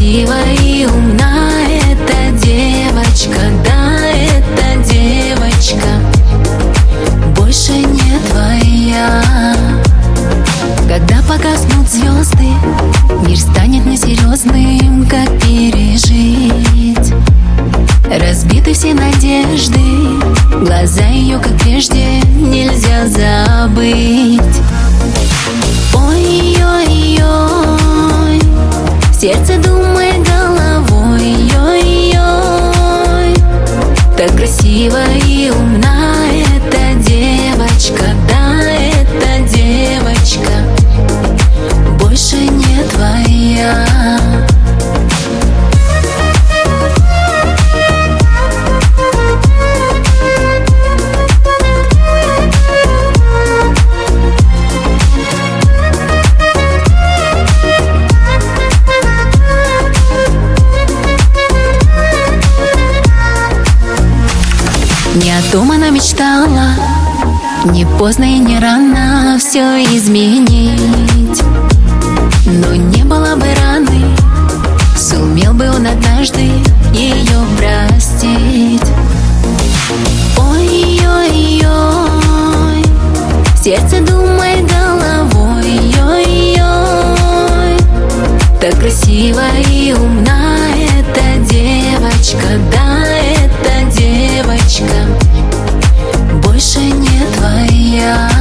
красивая и умна эта девочка, да, эта девочка больше не твоя. Когда погаснут звезды, мир станет несерьезным, как пережить? Разбиты все надежды, глаза ее, как прежде, нельзя забыть. Ой-ой-ой, сердце думает головой, ой-ой, так красиво и умна эта девочка, да, эта девочка больше не твоя. Не о том она мечтала, не поздно и не рано все изменить. Но не было бы раны, сумел бы он однажды ее простить. Ой-ой-ой, сердце думает головой, ой-ой, так красиво и умна эта девочка, да, эта девочка больше не твоя.